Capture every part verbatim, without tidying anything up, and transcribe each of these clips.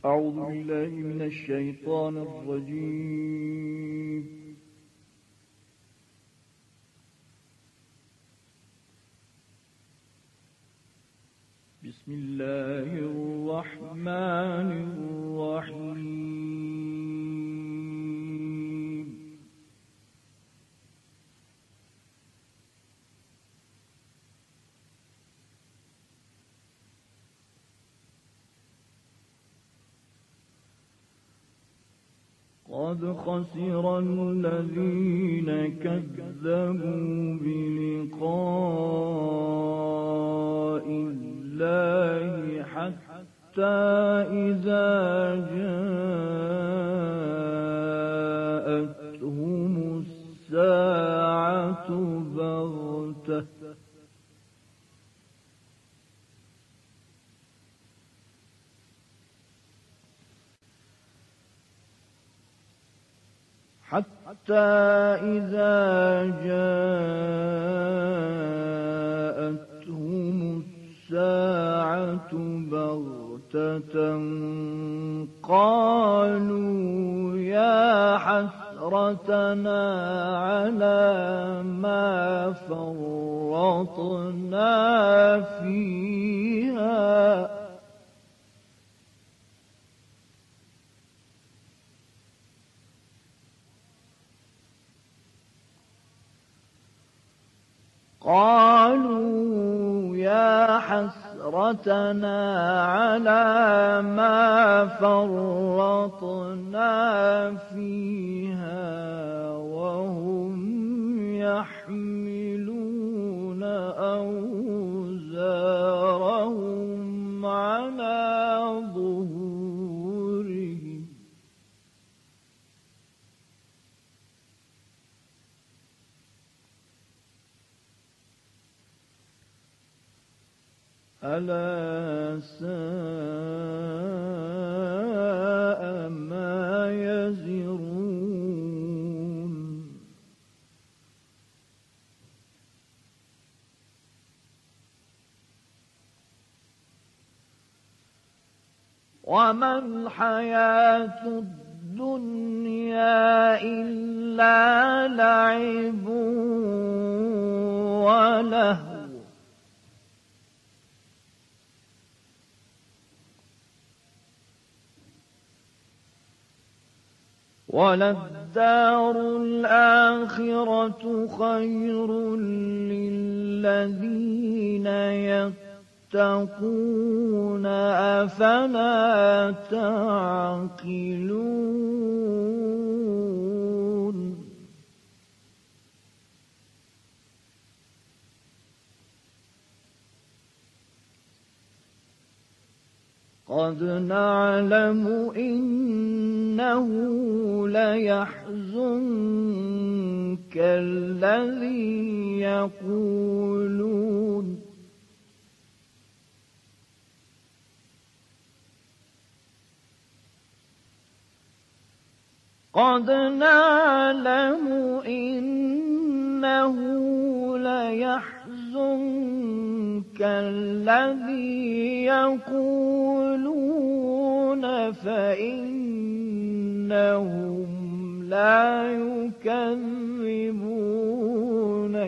أعوذ بالله من الشيطان الرجيم. بسم الله الرحمن الرحيم. قد خسر الذين كذبوا بلقاء الله حتى إذا جاءتهم الساعة بغتة حتى إذا جاءتهم الساعة بغتة قالوا يا حسرتنا على ما فرطنا فيها قالوا يا حسرتنا على ما فرطنا فيها وهم يحملون أوزارهم على ظهورهم ألا ساء ما يزرون. وما الحياة الدنيا إلا لعب ولهو وللدار الآخرة خير للذين يتقون أفلا تعقلون. قد نعلم إنه ليحزنك الذي يقولون قد نعلم إنه ليحزنك الذي يقولون فإنهم لا يكذبونك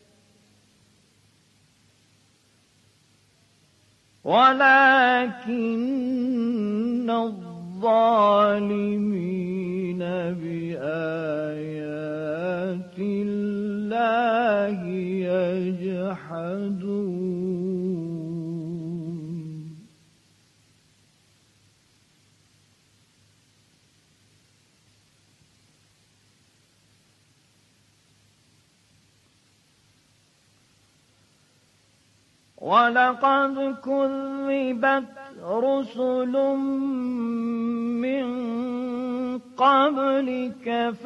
ولكن الظالمين بآيات الله يجحدون. ولقد كذبت رسل من قبلك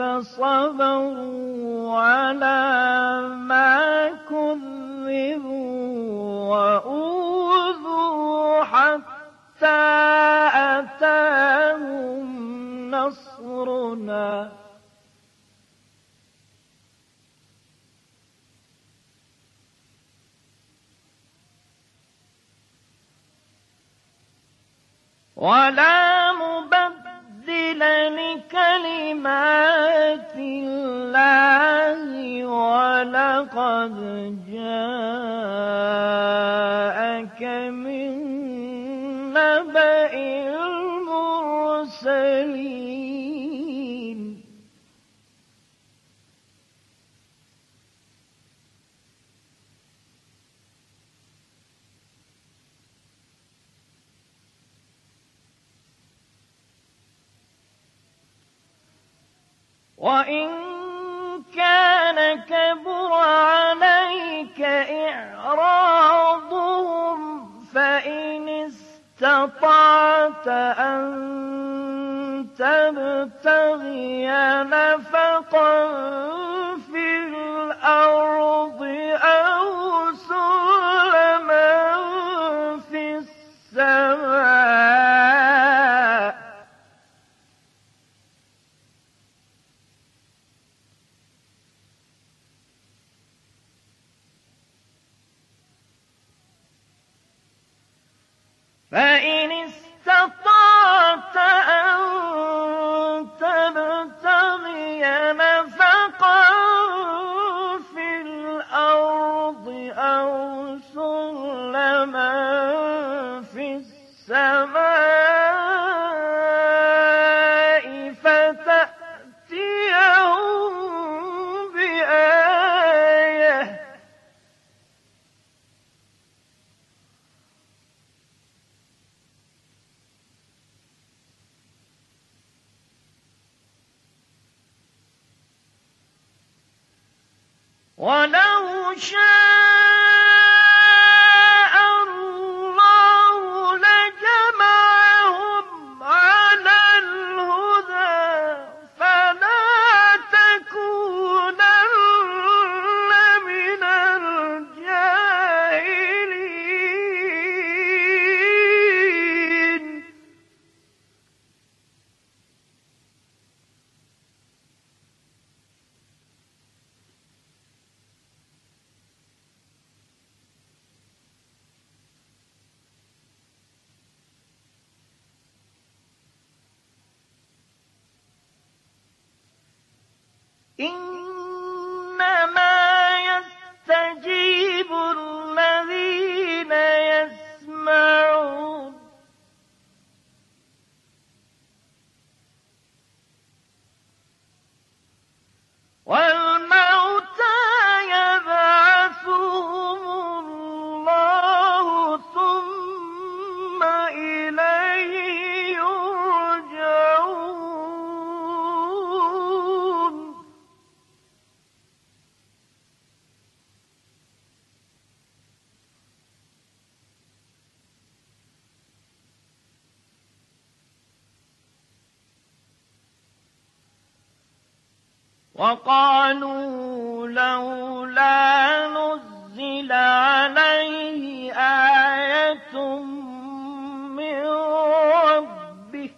فصبروا على ما كذبوا وأوذوا حتى أتاهم نصرنا ولا كلمات الله ولقد جاءك من نبأ المرسلين وإن كان كبر عليك إعراضهم فإن استطعت أن تبتغي نفقا في الأرض أو سلما في السماء فإن استطعت أن تبتغي نفقا في الأرض أو سلما في السماء فتأتيهم بآية ولو شاء الله لجمعهم على الهدى فلا تكونن من الجاهلين إنما يستجيب الذين يسمعون والموتى يبعثهم الله ثم إليه يرجعون وقالوا لولا نزل عليه آية من ربه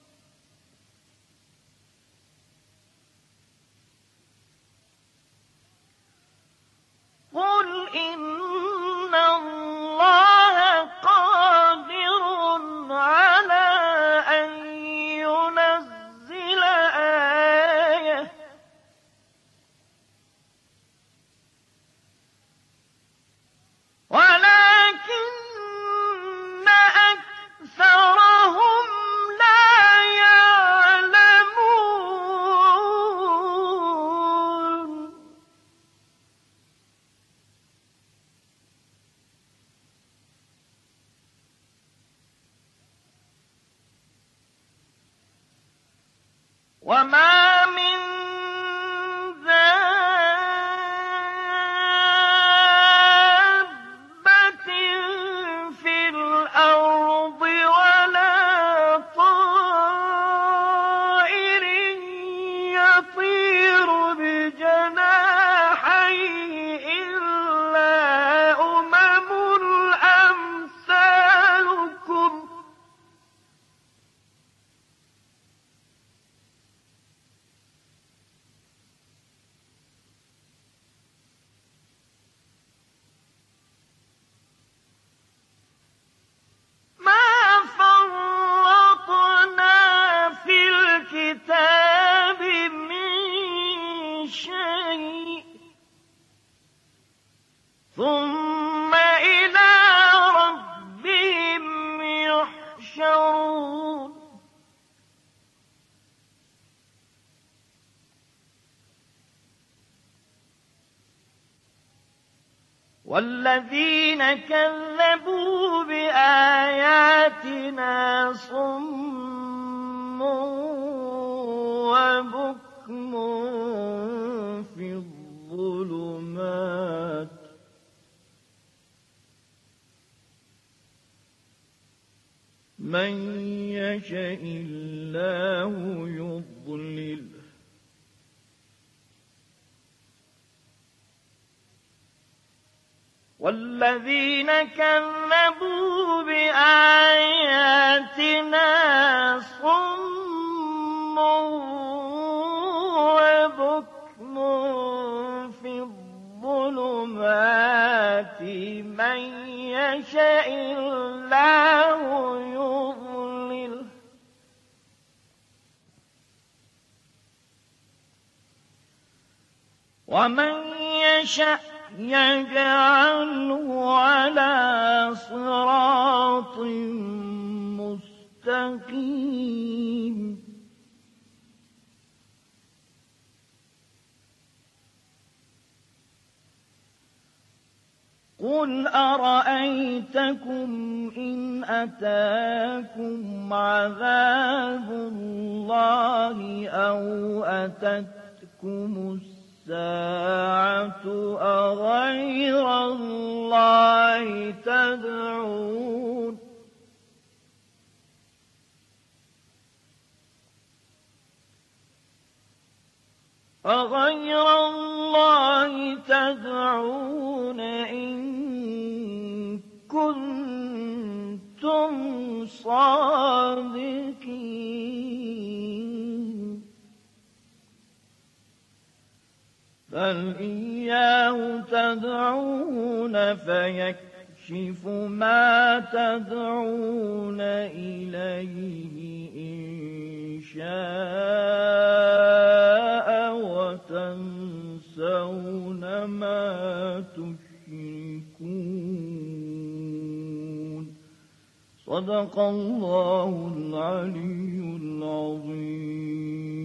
قل إن الله قادر على أن ينزل آية ولكن أكثرهم لا يعلمون وما من دابة في الأرض ولا طائر يطير بجناحيه إلا أمم أمثالكم والذين كذبوا بآياتنا صم وبكم في الظلمات من يشاء الله يضلله والذين كذبوا بآياتنا صم وبكم في الظلمات من يشاء الله يضلله ومن يشاء يجعله على صراط مستقيم قل أرأيتكم إن أتاكم عذاب الله أو أتتكم الساعة الساعة أغير الله تدعون أغير الله تدعون إن كنتم صادقين بل إياه تدعون فيكشف ما تدعون إليه إن شاء وتنسون ما تشركون صدق الله العلي العظيم.